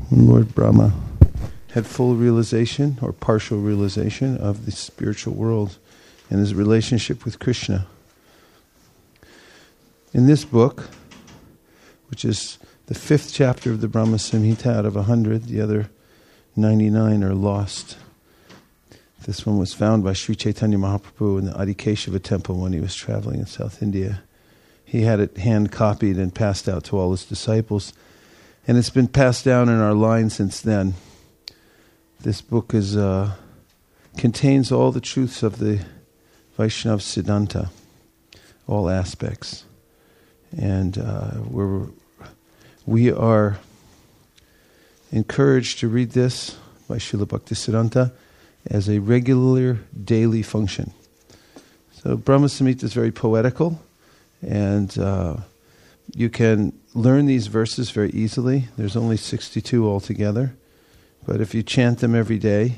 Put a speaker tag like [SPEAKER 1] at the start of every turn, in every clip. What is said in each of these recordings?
[SPEAKER 1] Lord Brahma had full realization or partial realization of the spiritual world and his relationship with Krishna. In this book, which is the 5th chapter of the Brahma Samhita out of 100, the other 99 are lost. This one was found by Sri Chaitanya Mahaprabhu in the Adikeshava temple when he was traveling in South India. He had it hand copied and passed out to all his disciples, and it's been passed down in our line since then. This book contains all the truths of the Vaishnava Siddhanta, all aspects. And we are encouraged to read this by Srila Bhaktisiddhanta as a regular daily function. So Brahma Samhita is very poetical, and you can learn these verses very easily. There's only 62 altogether. But if you chant them every day,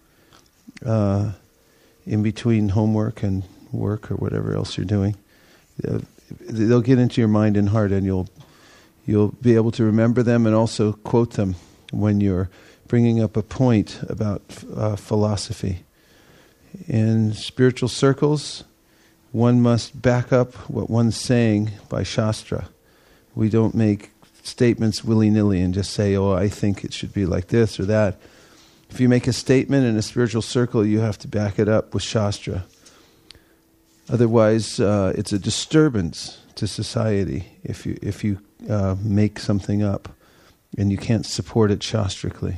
[SPEAKER 1] in between homework and work or whatever else you're doing, they'll get into your mind and heart, and you'll be able to remember them and also quote them when you're bringing up a point about philosophy. In spiritual circles, one must back up what one's saying by Shastra. We don't make statements willy-nilly and just say, oh, I think it should be like this or that. If you make a statement in a spiritual circle, you have to back it up with Shastra. Otherwise, it's a disturbance to society if you make something up and you can't support it shastrically.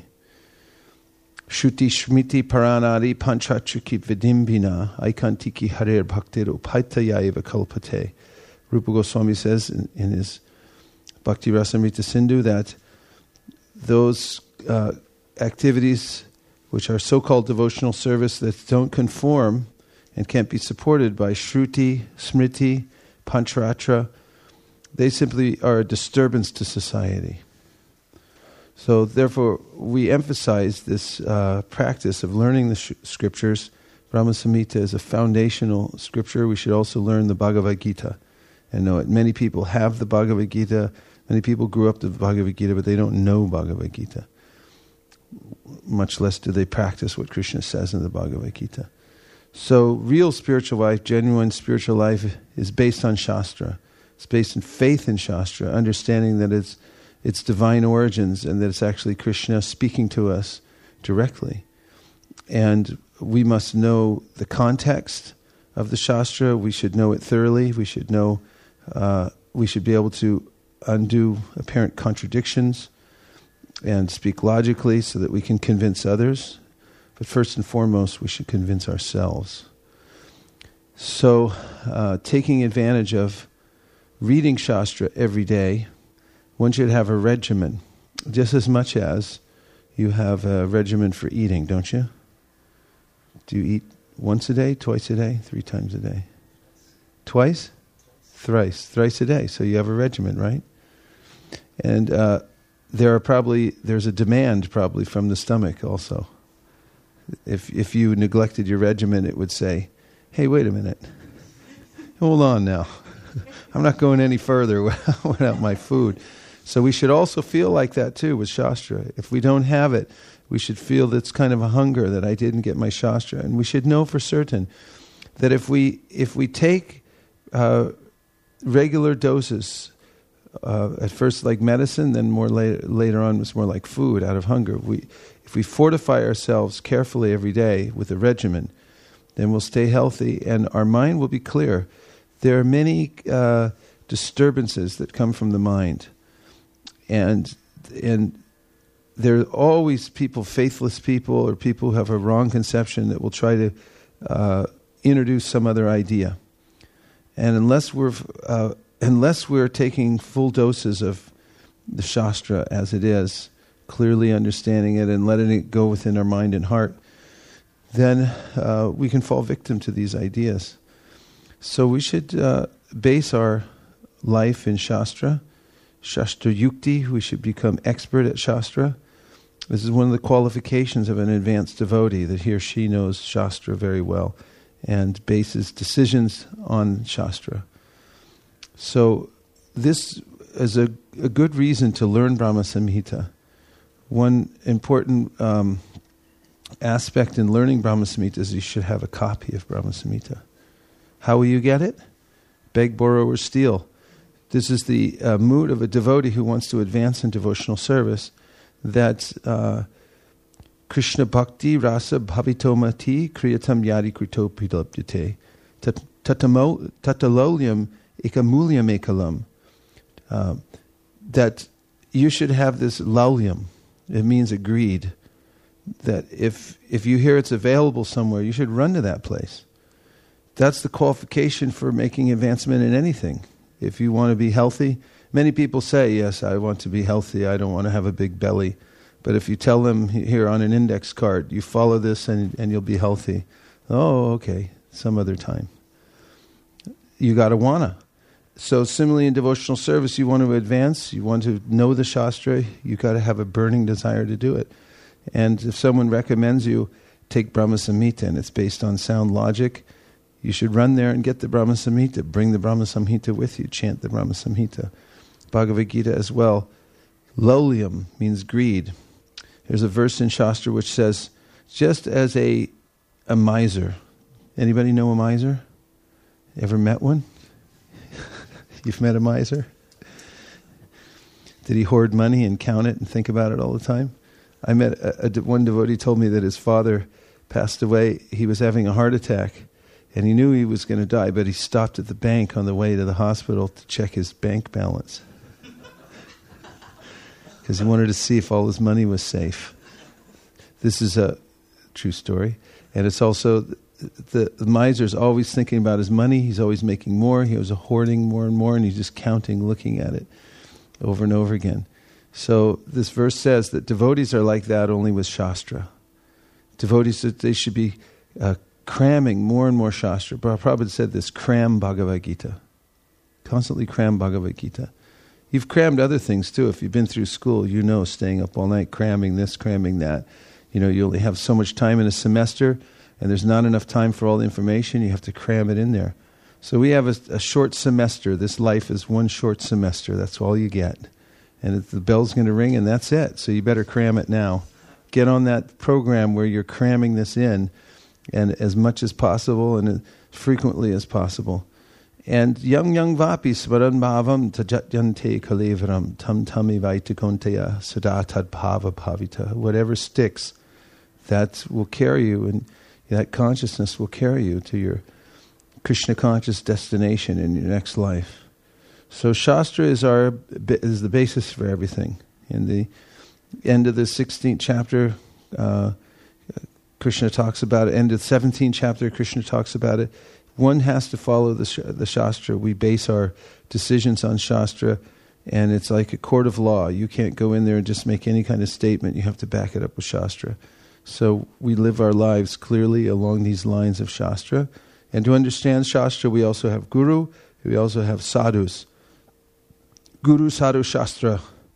[SPEAKER 1] Shruti Shmiti Paranadi Panchachuki Vidimbina Aikantiki Harer Bhaktir Upaitayaiva Kalpate. Rupa Goswami says in his Bhakti Rasamrita Sindhu that those activities which are so-called devotional service that don't conform and can't be supported by Shruti, Smriti, Pancharatra, they simply are a disturbance to society. So therefore, we emphasize this practice of learning the scriptures. Brahma Samhita is a foundational scripture. We should also learn the Bhagavad Gita and know it. Many people have the Bhagavad Gita. Many people grew up with the Bhagavad Gita, but they don't know Bhagavad Gita. Much less do they practice what Krishna says in the Bhagavad Gita. So real spiritual life, genuine spiritual life, is based on Shastra. It's based in faith in Shastra, understanding that it's divine origins and that it's actually Krishna speaking to us directly. And we must know the context of the Shastra. We should know it thoroughly. We should know. We should be able to undo apparent contradictions and speak logically so that we can convince others. But first and foremost, we should convince ourselves. So, taking advantage of reading Shastra every day, one should have a regimen, just as much as you have a regimen for eating, don't you? Do you eat once a day, twice a day, 3 times a day? Twice? Thrice a day. So you have a regimen, right? And there's a demand probably from the stomach also. If you neglected your regimen, it would say, hey, wait a minute. Hold on now. I'm not going any further without my food. So we should also feel like that too with Shastra. If we don't have it, we should feel that's kind of a hunger that I didn't get my Shastra. And we should know for certain that if we take regular doses, at first like medicine, then more later on was more like food out of hunger. If we fortify ourselves carefully every day with a regimen, then we'll stay healthy and our mind will be clear. There are many disturbances that come from the mind. And there are always people, faithless people, or people who have a wrong conception that will try to introduce some other idea. And unless we're taking full doses of the Shastra as it is, clearly understanding it and letting it go within our mind and heart, then we can fall victim to these ideas. So we should base our life in Shastra. Shastra Yukti, we should become expert at Shastra. This is one of the qualifications of an advanced devotee, that he or she knows Shastra very well and bases decisions on Shastra. So this is a good reason to learn Brahma Samhita. one important aspect in learning Brahma Samhita is you should have a copy of Brahma Samhita. How will you get it? Beg, borrow, or steal. This is the mood of a devotee who wants to advance in devotional service, that Krishna Bhakti Rasa Bhavitomati Kriyatam Yadi Krito Prilabdite Tatalolyam Ekamulyam Ekalam. That you should have this laulyam. It means agreed. That if you hear it's available somewhere, you should run to that place. That's the qualification for making advancement in anything. If you want to be healthy, many people say, yes, I want to be healthy, I don't want to have a big belly. But if you tell them here on an index card, you follow this and you'll be healthy. Oh, okay, some other time. You got to wanna. So similarly in devotional service, you want to advance, you want to know the Shastra, you got to have a burning desire to do it. And if someone recommends you take Brahma Samhita and it's based on sound logic, you should run there and get the Brahma Samhita. Bring the Brahma Samhita with you. Chant the Brahma Samhita. Bhagavad Gita as well. Lolyam means greed. There's a verse in Shastra which says, just as a miser. Anybody know a miser? Ever met one? You've met a miser? Did he hoard money and count it and think about it all the time? I met one devotee told me that his father passed away. He was having a heart attack. And he knew he was going to die, but he stopped at the bank on the way to the hospital to check his bank balance. Because he wanted to see if all his money was safe. This is a true story. And it's also, the miser's always thinking about his money. He's always making more. He was hoarding more and more, and he's just counting, looking at it over and over again. So this verse says that devotees are like that only with Shastra. Devotees, they should be cramming more and more Shastra. Prabhupada said this, cram Bhagavad Gita. Constantly cram Bhagavad Gita. You've crammed other things too. If you've been through school, you know staying up all night, cramming this, cramming that. You know, you only have so much time in a semester, and there's not enough time for all the information. You have to cram it in there. So we have a short semester. This life is one short semester. That's all you get. And the bell's going to ring, and that's it. So you better cram it now. Get on that program where you're cramming this in, and as much as possible and as frequently as possible. And young vapi smaran bhavam tajatyante kalevaram tam tami vaitakonteya sadatad bhava bhavita. Whatever sticks, that will carry you, and that consciousness will carry you to your Krishna conscious destination in your next life. So Shastra is the basis for everything. In the end of the 16th chapter, Krishna talks about it. End of the 17th chapter, Krishna talks about it. One has to follow the Shastra. We base our decisions on Shastra, and it's like a court of law. You can't go in there and just make any kind of statement. You have to back it up with Shastra. So we live our lives clearly along these lines of Shastra. And to understand Shastra, we also have Guru, we also have Sadhus. Guru, Sadhu, Shastra.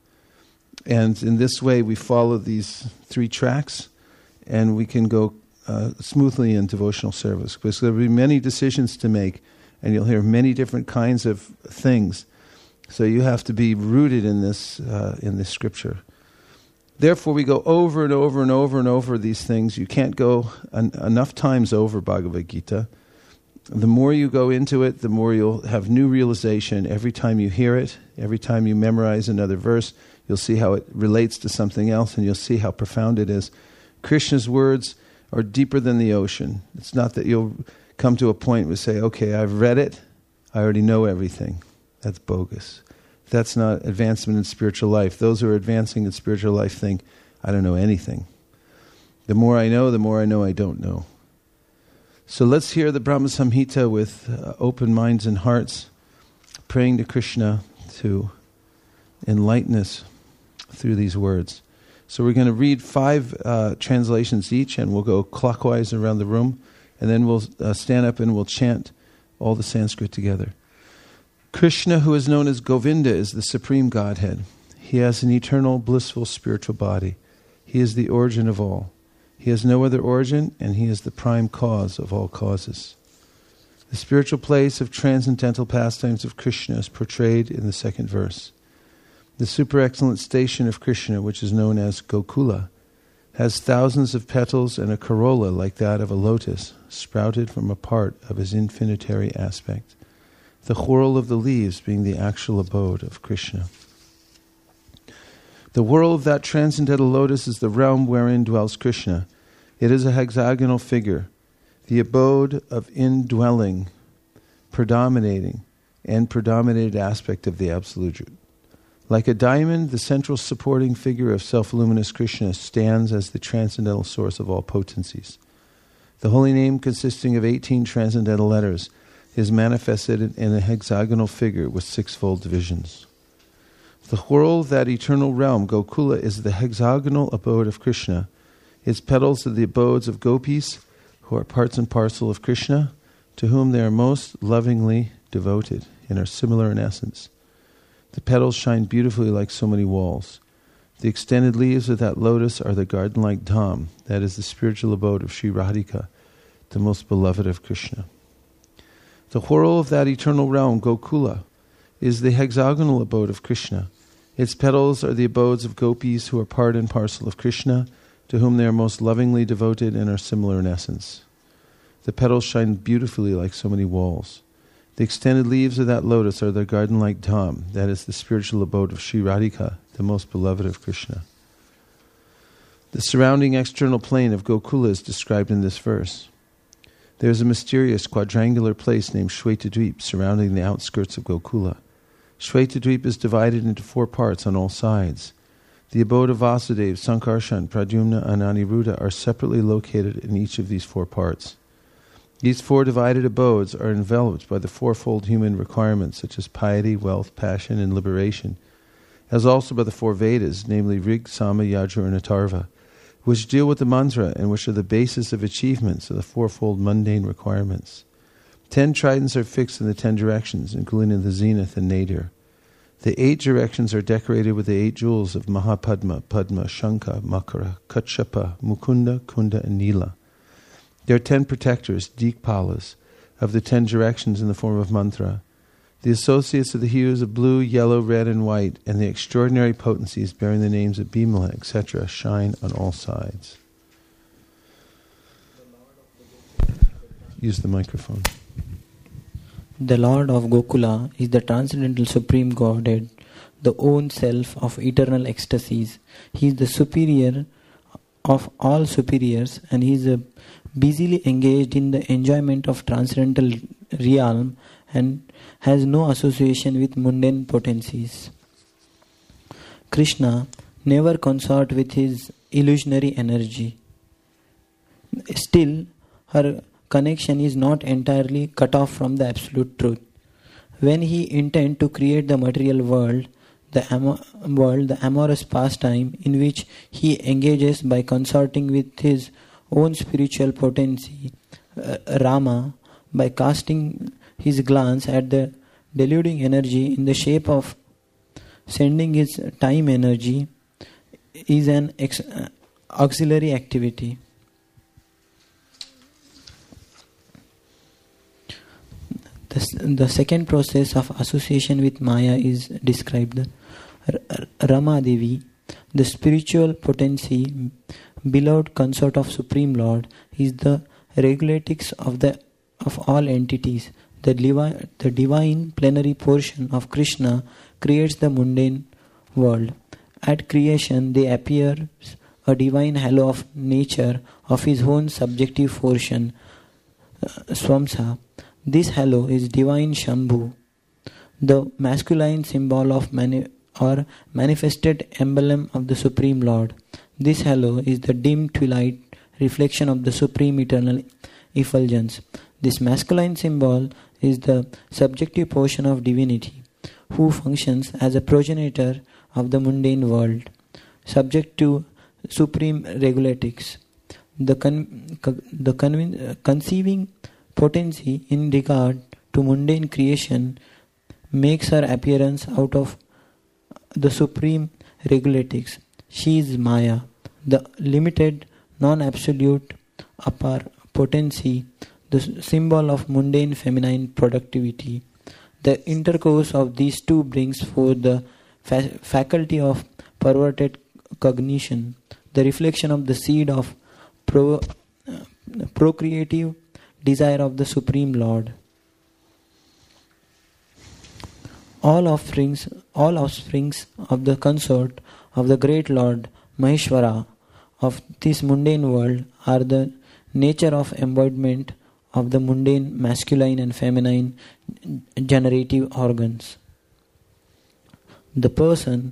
[SPEAKER 1] And in this way, we follow these three tracks, and we can go smoothly in devotional service. Because there will be many decisions to make, and you'll hear many different kinds of things. So you have to be rooted in this scripture. Therefore, we go over and over and over and over these things. You can't go enough times over Bhagavad Gita. The more you go into it, the more you'll have new realization. Every time you hear it, every time you memorize another verse, you'll see how it relates to something else, and you'll see how profound it is. Krishna's words are deeper than the ocean. It's not that you'll come to a point where you say, okay, I've read it, I already know everything. That's bogus. That's not advancement in spiritual life. Those who are advancing in spiritual life think, I don't know anything. The more I know I don't know. So let's hear the Brahma Samhita with open minds and hearts, praying to Krishna to enlighten us through these words. So we're going to read 5 translations each, and we'll go clockwise around the room, and then we'll stand up and we'll chant all the Sanskrit together. Krishna, who is known as Govinda, is the Supreme Godhead. He has an eternal, blissful spiritual body. He is the origin of all. He has no other origin, and he is the prime cause of all causes. The spiritual place of transcendental pastimes of Krishna is portrayed in the second verse. The super excellent station of Krishna, which is known as Gokula, has thousands of petals and a corolla like that of a lotus, sprouted from a part of his infinitary aspect, the whorl of the leaves being the actual abode of Krishna. The whorl of that transcendental lotus is the realm wherein dwells Krishna. It is a hexagonal figure, the abode of indwelling, predominating, and predominated aspect of the Absolute. Like a diamond, the central supporting figure of self-luminous Krishna stands as the transcendental source of all potencies. The holy name, consisting of 18 transcendental letters, is manifested in a hexagonal figure with sixfold divisions. The whorl of that eternal realm, Gokula, is the hexagonal abode of Krishna. Its petals are the abodes of gopis, who are parts and parcel of Krishna, to whom they are most lovingly devoted and are similar in essence. The petals shine beautifully like so many walls. The extended leaves of that lotus are the garden-like dham, that is the spiritual abode of Sri Radhika, the most beloved of Krishna. The whorl of that eternal realm, Gokula, is the hexagonal abode of Krishna. Its petals are the abodes of gopis who are part and parcel of Krishna, to whom they are most lovingly devoted and are similar in essence. The petals shine beautifully like so many walls. The extended leaves of that lotus are the garden-like dham, that is the spiritual abode of Sri Radhika, the most beloved of Krishna. The surrounding external plane of Gokula is described in this verse. There is a mysterious quadrangular place named Shwetadweep surrounding the outskirts of Gokula. Shwetadweep is divided into 4 parts on all sides. The abode of Vasudeva, Sankarshan, Pradyumna, and Aniruddha are separately located in each of these 4 parts. These 4 divided abodes are enveloped by the fourfold human requirements such as piety, wealth, passion, and liberation, as also by the 4 Vedas, namely Rig, Sama, Yajur, and Atharva, which deal with the mantra and which are the basis of achievements of the fourfold mundane requirements. 10 tridents are fixed in the 10 directions, including the zenith and nadir. The 8 directions are decorated with the 8 jewels of Mahapadma, Padma, Shankha, Makara, Kachapa, Mukunda, Kunda, and Nila. There are 10 protectors, Dikpalas, of the 10 directions in the form of mantra. The associates of the hues of blue, yellow, red, and white, and the extraordinary potencies bearing the names of Bimala, etc., shine on all sides. Use the microphone.
[SPEAKER 2] The Lord of Gokula is the transcendental Supreme Godhead, the own self of eternal ecstasies. He is the superior of all superiors, and he is busily engaged in the enjoyment of transcendental realm and has no association with mundane potencies. Krishna never consort with his illusionary energy. Still, her connection is not entirely cut off from the absolute truth. When he intends to create the material world, the amorous pastime in which he engages by consorting with his own spiritual potency, Rama, by casting his glance at the deluding energy in the shape of sending his time energy, is an auxiliary activity. The second process of association with Maya is described. Rama Devi, the spiritual potency, beloved consort of Supreme Lord, is the regulatrix of all entities. The divine plenary portion of Krishna creates the mundane world. At creation, there appears a divine halo of nature of his own subjective portion, Swamsa. This halo is divine Shambhu, the masculine symbol of manifested emblem of the Supreme Lord. This halo is the dim twilight reflection of the Supreme Eternal Effulgence. This masculine symbol is the subjective portion of divinity, who functions as a progenitor of the mundane world, subject to supreme regulatrix. The conceiving potency in regard to mundane creation makes her appearance out of the supreme regulatrix. She is Maya, the limited, non-absolute apar potency, the symbol of mundane feminine productivity. The intercourse of these two brings forth the faculty of perverted cognition, the reflection of the seed of procreative desire of the Supreme Lord. All offsprings of the consort of the great Lord Maheshwara of this mundane world are the nature of embodiment of the mundane masculine and feminine generative organs. The person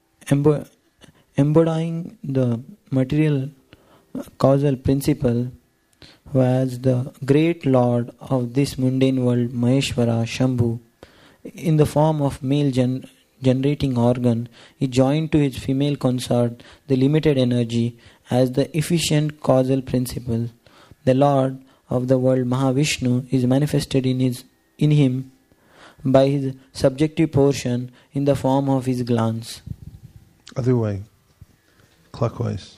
[SPEAKER 2] embodying the material causal principle was the great Lord of this mundane world Maheshwara Shambhu. In the form of male generating organ, he joined to his female consort the limited energy as the efficient causal principle. The Lord of the world Mahavishnu is manifested in him by his subjective portion in the form of his glance.
[SPEAKER 1] Other way, clockwise.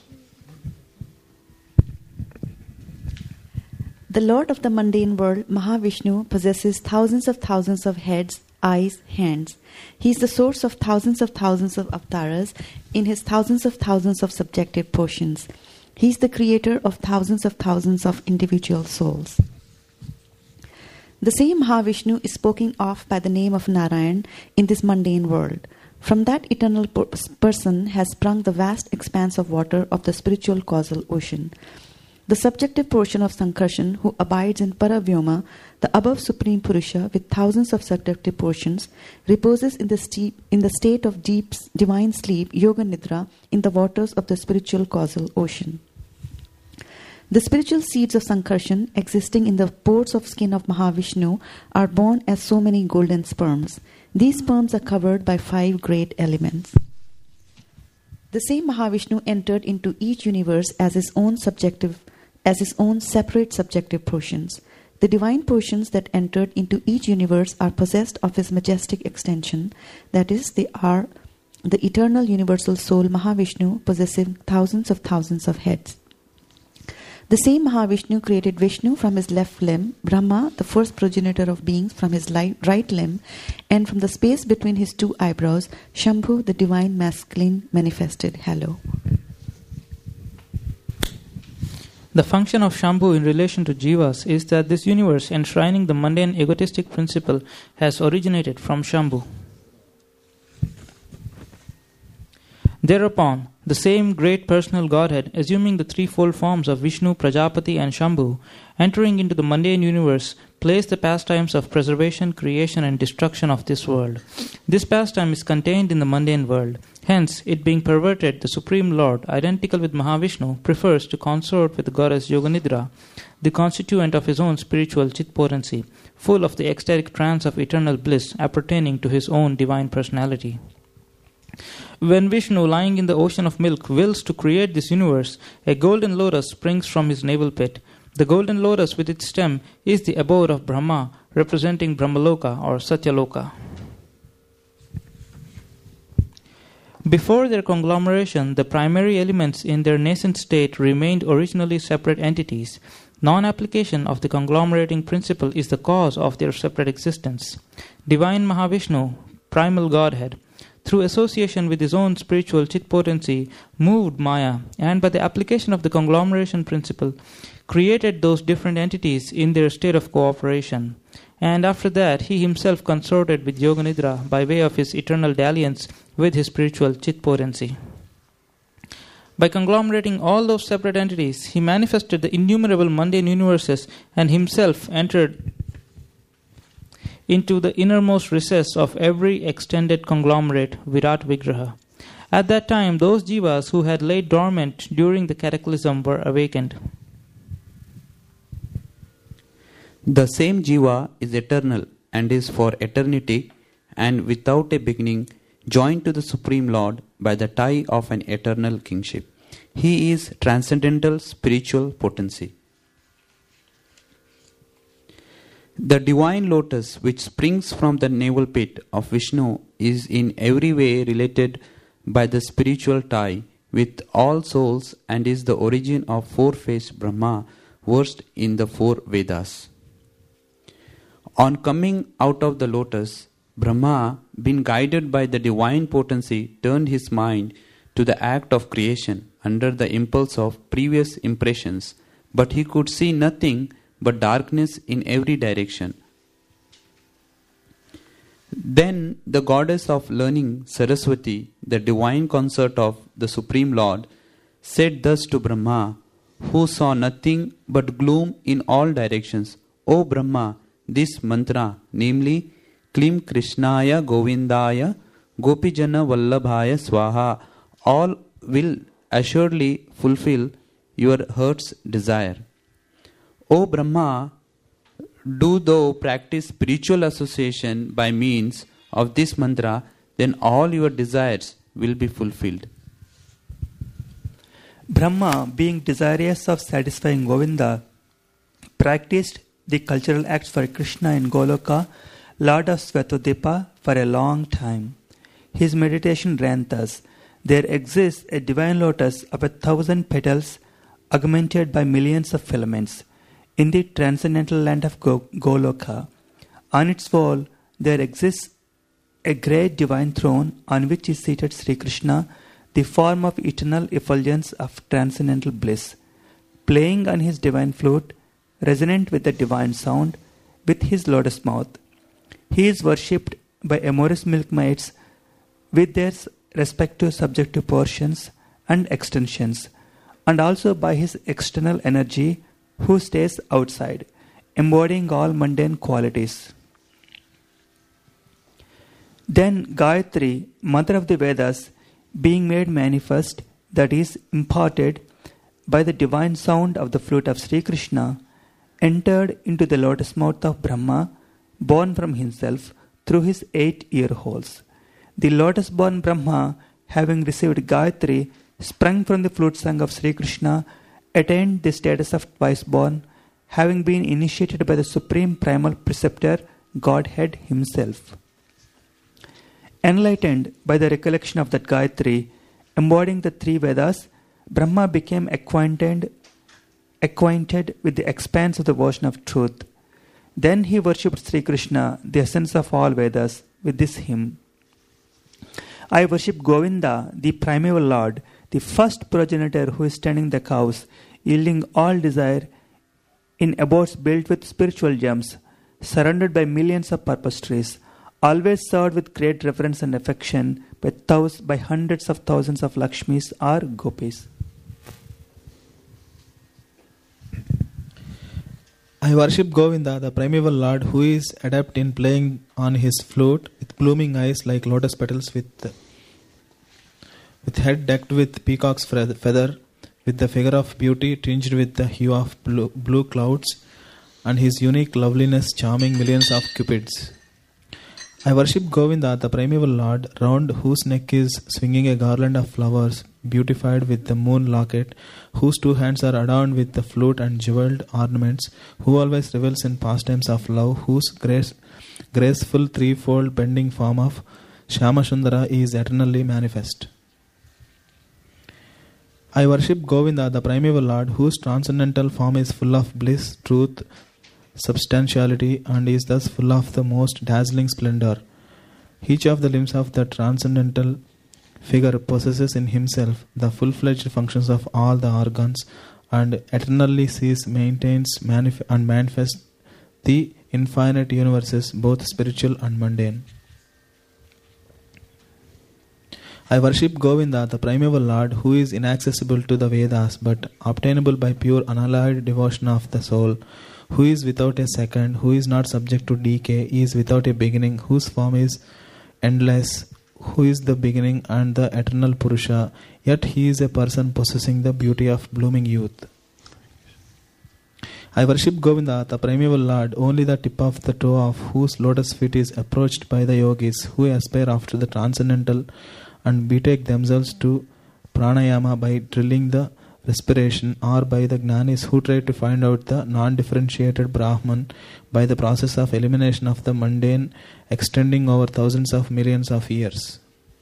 [SPEAKER 3] The Lord of the mundane world, Mahavishnu, possesses thousands of heads, eyes, hands. He is the source of thousands of avatars in his thousands of subjective portions. He is the creator of thousands of individual souls. The same Mahavishnu is spoken of by the name of Narayan in this mundane world. From that eternal person has sprung the vast expanse of water of the spiritual causal ocean. The subjective portion of Sankarshan, who abides in Paravyoma, the above Supreme Purusha, with thousands of subjective portions, reposes in the state of divine sleep, Yoga Nidra, in the waters of the spiritual causal ocean. The spiritual seeds of Sankarshan, existing in the pores of skin of Mahavishnu, are born as so many golden sperms. These sperms are covered by 5 great elements. The same Mahavishnu entered into each universe as his own separate subjective portions. The divine portions that entered into each universe are possessed of his majestic extension, that is, they are the eternal universal soul Mahavishnu, possessing thousands of heads. The same Mahavishnu created Vishnu from his left limb, Brahma, the first progenitor of beings, from his right limb, and from the space between his 2 eyebrows, Shambhu, the divine masculine, manifested. Hello.
[SPEAKER 4] The function of Shambhu in relation to Jivas is that this universe, enshrining the mundane egotistic principle, has originated from Shambhu. Thereupon, the same great personal Godhead, assuming the threefold forms of Vishnu, Prajapati and Shambhu, entering into the mundane universe, plays the pastimes of preservation, creation and destruction of this world. This pastime is contained in the mundane world. Hence, it being perverted, the Supreme Lord, identical with Mahavishnu, prefers to consort with the goddess Yoganidra, the constituent of his own spiritual chitpotency, full of the ecstatic trance of eternal bliss appertaining to his own divine personality. When Vishnu, lying in the ocean of milk, wills to create this universe, a golden lotus springs from his navel pit. The golden lotus with its stem is the abode of Brahma, representing Brahmaloka or Satyaloka. Before their conglomeration, the primary elements in their nascent state remained originally separate entities. Non-application of the conglomerating principle is the cause of their separate existence. Divine Mahavishnu, primal Godhead, through association with his own spiritual chitpotency, moved Maya, and by the application of the conglomeration principle, created those different entities in their state of cooperation. And after that, he himself consorted with Yoganidra by way of his eternal dalliance with his spiritual chitpotency. By conglomerating all those separate entities, he manifested the innumerable mundane universes and himself entered into the innermost recess of every extended conglomerate, Virat Vigraha. At that time, those jivas who had laid dormant during the cataclysm were awakened.
[SPEAKER 5] The same jiva is eternal and is for eternity and without a beginning, joined to the Supreme Lord by the tie of an eternal kingship. He is transcendental spiritual potency. The divine lotus which springs from the navel pit of Vishnu is in every way related by the spiritual tie with all souls and is the origin of 4-faced Brahma versed in the 4 Vedas. On coming out of the lotus, Brahma being guided by the divine potency, turned his mind to the act of creation under the impulse of previous impressions, but he could see nothing but darkness in every direction. Then the goddess of learning, Saraswati, the divine consort of the Supreme Lord, said thus to Brahma, who saw nothing but gloom in all directions, O Brahma, this mantra, namely, Klim Krishnaya Govindaya Gopijana Vallabhaya Swaha, all will assuredly fulfill your heart's desire. O Brahma, do thou practice spiritual association by means of this mantra, then all your desires will be fulfilled.
[SPEAKER 6] Brahma, being desirous of satisfying Govinda, practiced the cultural acts for Krishna in Goloka, Lord of Svatodvipa, for a long time. His meditation ran thus: there exists a divine lotus of 1,000 petals augmented by millions of filaments in the transcendental land of Goloka. On its wall there exists a great divine throne on which is seated Sri Krishna, the form of eternal effulgence of transcendental bliss, playing on his divine flute, resonant with the divine sound, with his lotus mouth. He is worshipped by amorous milkmaids with their respective subjective portions and extensions, and also by his external energy, who stays outside, embodying all mundane qualities. Then Gayatri, mother of the Vedas, being made manifest, that is, imparted by the divine sound of the flute of Sri Krishna, entered into the lotus mouth of Brahma, born from himself through his 8 ear holes. The lotus-born Brahma, having received Gayatri, sprung from the flute song of Sri Krishna, attained the status of twice-born, having been initiated by the supreme primal preceptor, Godhead himself. Enlightened by the recollection of that Gayatri, embodying the 3 Vedas, Brahma became acquainted with the expanse of the ocean of truth. Then he worshipped Sri Krishna, the essence of all Vedas, with this hymn: I worship Govinda, the primeval Lord, the first progenitor who is tending the cows, yielding all desire in abodes built with spiritual gems, surrounded by millions of purpose trees, always served with great reverence and affection by hundreds of thousands of Lakshmis or Gopis.
[SPEAKER 7] I worship Govinda, the primeval Lord, who is adept in playing on his flute, with blooming eyes like lotus petals, with head decked with peacock's feather, with the figure of beauty tinged with the hue of blue clouds, and his unique loveliness charming millions of cupids. I worship Govinda, the primeval Lord, round whose neck is swinging a garland of flowers, beautified with the moon locket, whose 2 hands are adorned with the flute and jewelled ornaments, who always revels in pastimes of love, whose graceful threefold bending form of Shyamasundara is eternally manifest. I worship Govinda, the primeval Lord, whose transcendental form is full of bliss, truth, substantiality, and is thus full of the most dazzling splendor. Each of the limbs of the transcendental figure possesses in himself the full-fledged functions of all the organs, and eternally sees, maintains, and manifests the infinite universes, both spiritual and mundane. I worship Govinda, the primeval Lord, who is inaccessible to the Vedas, but obtainable by pure unalloyed devotion of the soul, who is without a second, who is not subject to decay, is without a beginning, whose form is endless, who is the beginning and the eternal Purusha, yet he is a person possessing the beauty of blooming youth. I worship Govinda, the primeval Lord, only the tip of the toe of whose lotus feet is approached by the yogis who aspire after the transcendental and betake themselves to pranayama by drilling the respiration, or by the jnanis who try to find out the non-differentiated Brahman by the process of elimination of the mundane extending over thousands of millions of years.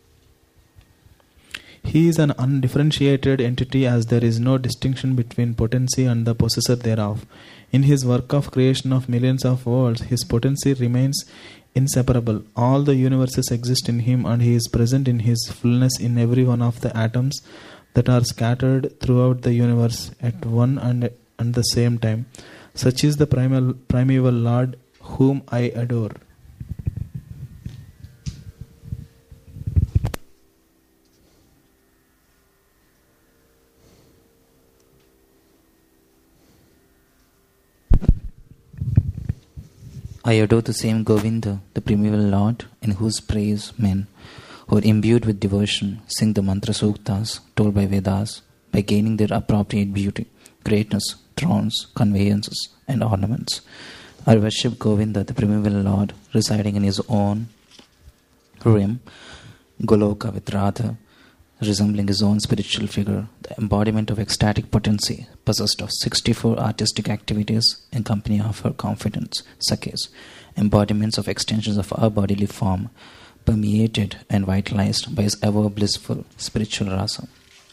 [SPEAKER 7] He is an undifferentiated entity, as there is no distinction between potency and the possessor thereof. In his work of creation of millions of worlds, his potency remains inseparable. All the universes exist in Him, and He is present in His fullness in every one of the atoms that are scattered throughout the universe at one and the same time. Such is the primeval Lord whom I adore.
[SPEAKER 8] I adore the same Govinda, the primeval Lord, in whose praise men, who are imbued with devotion, sing the mantra suktas told by Vedas by gaining their appropriate beauty, greatness, thrones, conveyances, and ornaments. I worship Govinda, the primeval Lord, residing in his own realm, Goloka with Radha, resembling his own spiritual figure, the embodiment of ecstatic potency, possessed of 64 artistic activities in company of her confidants, Sakhis, embodiments of extensions of our bodily form, permeated and vitalized by his ever blissful spiritual rasa.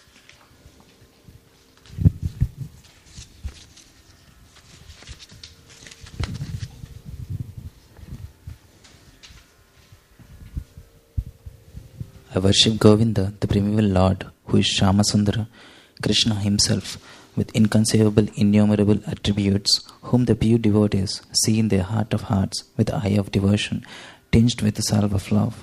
[SPEAKER 8] I worship Govinda, the primeval Lord, who is Shyamasundara, Krishna himself, with inconceivable, innumerable attributes, whom the pure devotees see in their heart of hearts with the eye of devotion, tinged with the salve of love.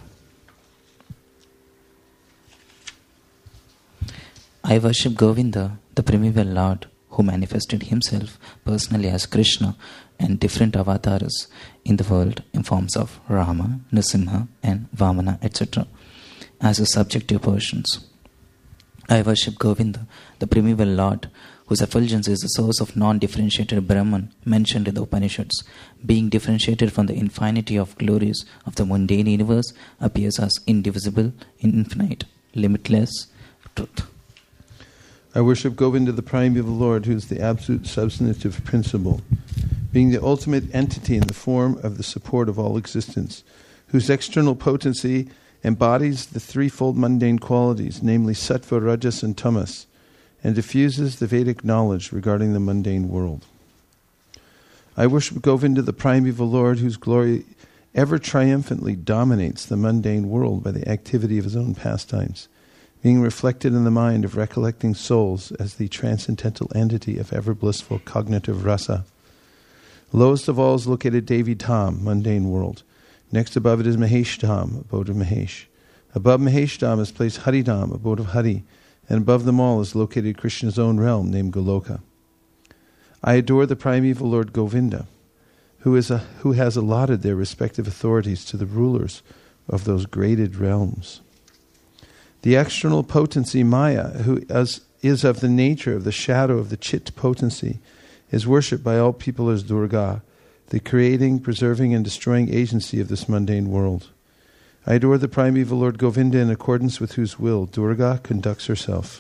[SPEAKER 8] I worship Govinda, the primeval Lord, who manifested himself personally as Krishna and different avatars in the world in forms of Rama, Nrsimha, and Vamana, etc., as his subjective portions. I worship Govinda, the primeval Lord, whose effulgence is the source of non-differentiated Brahman mentioned in the Upanishads. Being differentiated from the infinity of glories of the mundane universe, appears as indivisible, infinite, limitless truth.
[SPEAKER 1] I worship Govinda, the primeval Lord, who is the absolute substantive principle, being the ultimate entity in the form of the support of all existence, whose external potency embodies the threefold mundane qualities, namely sattva, rajas, and tamas, and diffuses the Vedic knowledge regarding the mundane world. I worship Govinda, the primeval Lord, whose glory ever triumphantly dominates the mundane world by the activity of his own pastimes, being reflected in the mind of recollecting souls as the transcendental entity of ever blissful cognitive rasa. Lowest of all is located Devi Dham, mundane world. Next above it is Mahesh Dham, abode of Mahesh. Above Mahesh Dham is placed Hari Dham, abode of Hari, and above them all is located Krishna's own realm named Goloka. I adore the primeval Lord Govinda, who has allotted their respective authorities to the rulers of those graded realms. The external potency Maya, who is of the nature of the shadow of the Chit potency, is worshipped by all people as Durga, the creating, preserving, and destroying agency of this mundane world. I adore the primeval Lord Govinda, in accordance with whose will Durga conducts herself.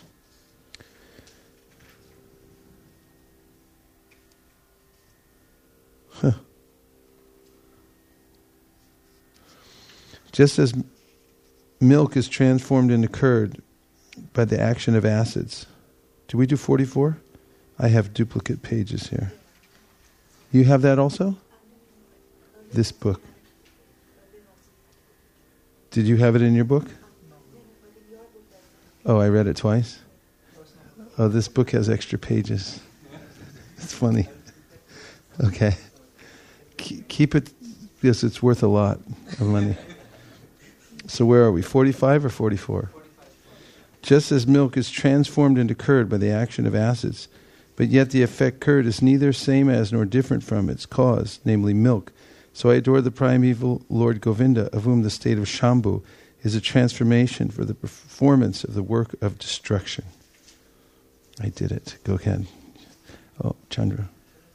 [SPEAKER 1] Just as milk is transformed into curd by the action of acids. Do we do 44? I have duplicate pages here. You have that also? This book. Did you have it in your book? Oh, I read it twice? Oh, this book has extra pages. It's funny. Okay. Keep it, because it's worth a lot of money. So where are we? 45 or 44? Just as milk is transformed into curd by the action of acids, but yet the effect curd is neither same as nor different from its cause, namely milk. So I adore the primeval Lord Govinda, of whom the state of Shambhu is a transformation for the performance of the work of destruction. I did it. Go ahead. Oh, Chandra.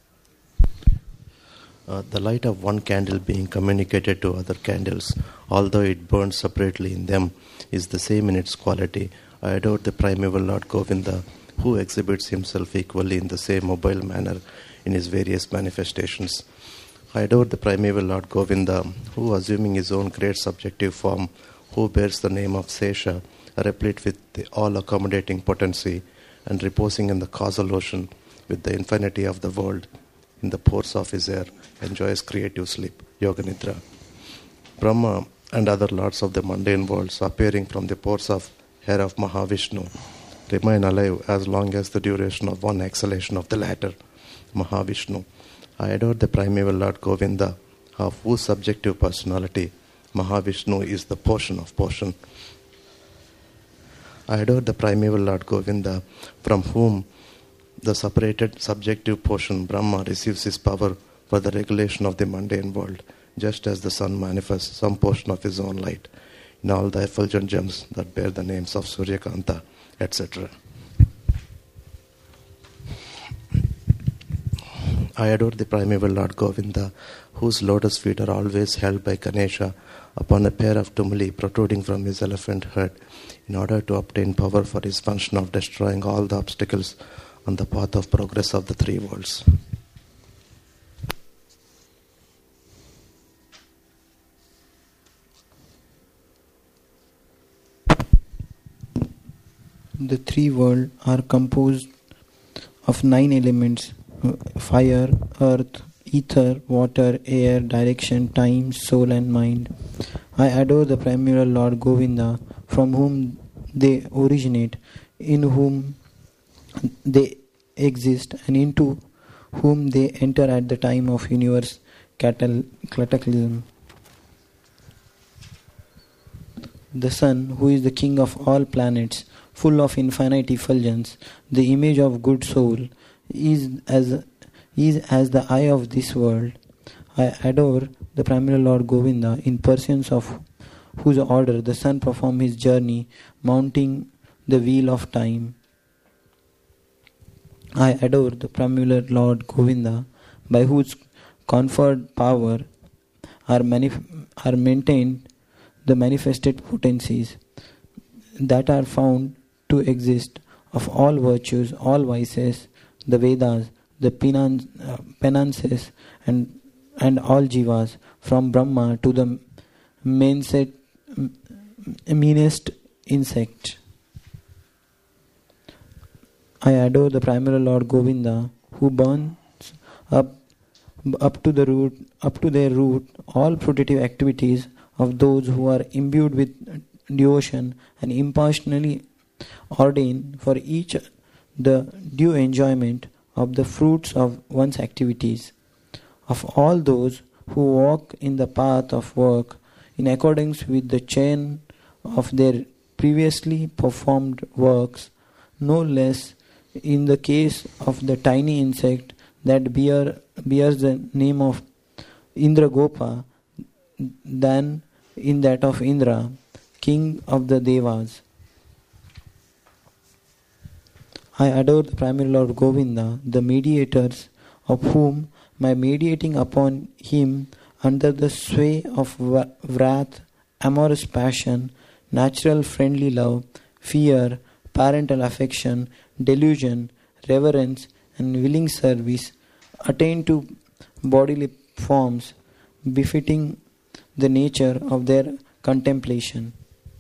[SPEAKER 9] The light of one candle being communicated to other candles, although it burns separately in them, is the same in its quality. I adore the primeval Lord Govinda, who exhibits himself equally in the same mobile manner in his various manifestations. I adore the primeval Lord Govinda, who, assuming his own great subjective form, who bears the name of Sesha, replete with the all-accommodating potency, and reposing in the causal ocean with the infinity of the world in the pores of his air, enjoys creative sleep, Yoga Nidra. Brahma and other lords of the mundane worlds appearing from the pores of hair of Mahavishnu remain alive as long as the duration of one exhalation of the latter, Mahavishnu. I adore the primeval Lord Govinda, of whose subjective personality Mahavishnu is the portion of portion. I adore the primeval Lord Govinda, from whom the separated subjective portion Brahma receives his power for the regulation of the mundane world, just as the sun manifests some portion of his own light in all the effulgent gems that bear the names of Suryakanta, etc. I adore the primeval Lord Govinda, whose lotus feet are always held by Ganesha upon a pair of tumuli protruding from his elephant head, in order to obtain power for his function of destroying all the obstacles on the path of progress of the three worlds.
[SPEAKER 2] The three worlds are composed of 9 elements: fire, earth, ether, water, air, direction, time, soul and mind. I adore the primeval Lord Govinda, from whom they originate, in whom they exist, and into whom they enter at the time of universe cataclysm. The sun, who is the king of all planets, full of infinite effulgence, the image of good soul, is as the eye of this world. I adore the primeval Lord Govinda, in pursuance of whose order the sun performs his journey, mounting the wheel of time. I adore the primeval Lord Govinda, by whose conferred power are maintained the manifested potencies that are found to exist of all virtues, all vices, the Vedas, the penances, and all jivas, from Brahma to the meanest insect. I adore the primeval Lord Govinda, who burns up to their root all fruitive activities of those who are imbued with devotion and impartially ordain for each the due enjoyment of the fruits of one's activities. Of all those who walk in the path of work in accordance with the chain of their previously performed works, no less in the case of the tiny insect that bears the name of Indragopa than in that of Indra, king of the Devas. I adore the primeval Lord Govinda, the mediators of whom my mediating upon him under the sway of wrath, amorous passion, natural friendly love, fear, parental affection, delusion, reverence, and willing service attain to bodily forms befitting the nature of their contemplation.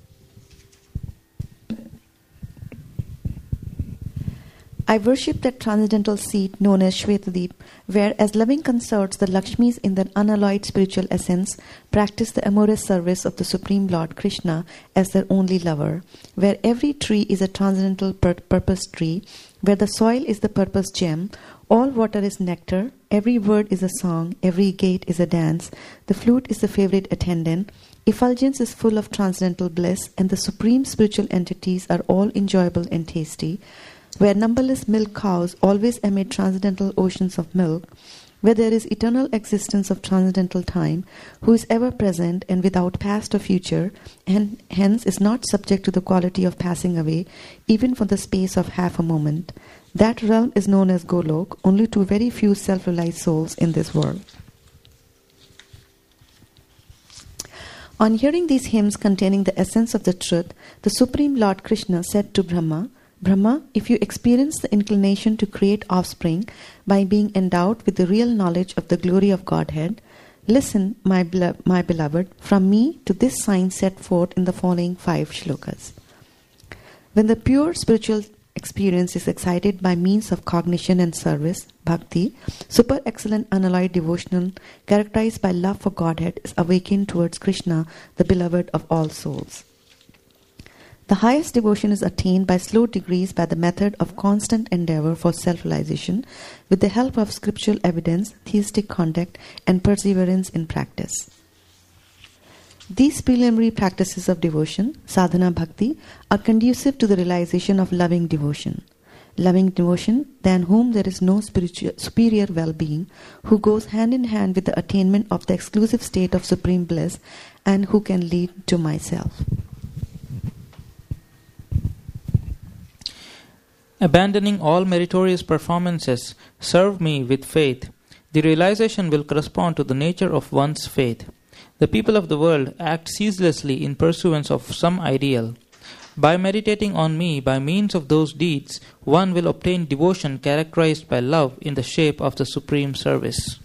[SPEAKER 3] I worship that transcendental seat known as Shvetadip, where as loving consorts the Lakshmis in their unalloyed spiritual essence practice the amorous service of the Supreme Lord Krishna as their only lover, where every tree is a transcendental purpose tree, where the soil is the purpose gem, all water is nectar, every word is a song, every gait is a dance, the flute is the favorite attendant, effulgence is full of transcendental bliss, and the supreme spiritual entities are all enjoyable and tasty, where numberless milk cows always emit transcendental oceans of milk, where there is eternal existence of transcendental time, who is ever present and without past or future, and hence is not subject to the quality of passing away, even for the space of half a moment. That realm is known as Golok, only to very few self-realized souls in this world. On hearing these hymns containing the essence of the truth, the Supreme Lord Krishna said to Brahma, Brahma, if you experience the inclination to create offspring by being endowed with the real knowledge of the glory of Godhead, listen, my beloved, from me to this sign set forth in the following 5 shlokas. When the pure spiritual experience is excited by means of cognition and service, bhakti, super excellent unalloyed devotional characterized by love for Godhead is awakened towards Krishna, the beloved of all souls. The highest devotion is attained by slow degrees by the method of constant endeavor for self-realization with the help of scriptural evidence, theistic conduct, and perseverance in practice. These preliminary practices of devotion, sadhana bhakti, are conducive to the realization of loving devotion. Loving devotion, than whom there is no superior well-being, who goes hand in hand with the attainment of the exclusive state of supreme bliss, and who can lead to myself.
[SPEAKER 4] Abandoning all meritorious performances, serve me with faith. The realization will correspond to the nature of one's faith. The people of the world act ceaselessly in pursuance of some ideal. By meditating on me by means of those deeds, one will obtain devotion characterized by love in the shape of the supreme service.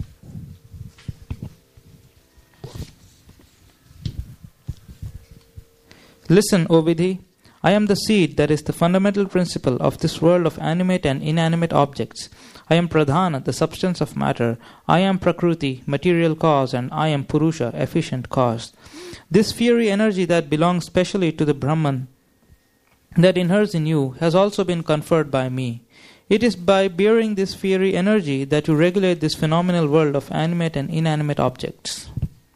[SPEAKER 4] Listen, O Vidhi, I am the seed that is the fundamental principle of this world of animate and inanimate objects. I am Pradhana, the substance of matter. I am Prakruti, material cause, and I am Purusha, efficient cause. This fiery energy that belongs specially to the Brahman, that inheres in you, has also been conferred by me. It is by bearing this fiery energy that you regulate this phenomenal world of animate and inanimate objects.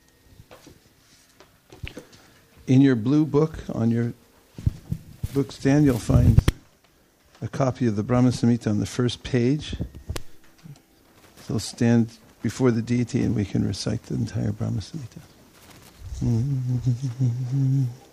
[SPEAKER 1] In your blue book, on your book stand, you'll find a copy of the Brahma Samhita on the first page. So stand before the deity and we can recite the entire Brahma Samhita.